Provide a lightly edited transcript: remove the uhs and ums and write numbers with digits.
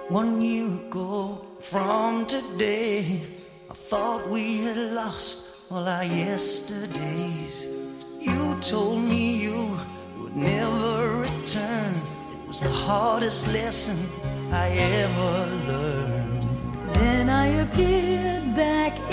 1 year ago from today, I thought we had lost all our yesterdays. You told me you would never return. It was the hardest lesson I ever learned. Then I appeared back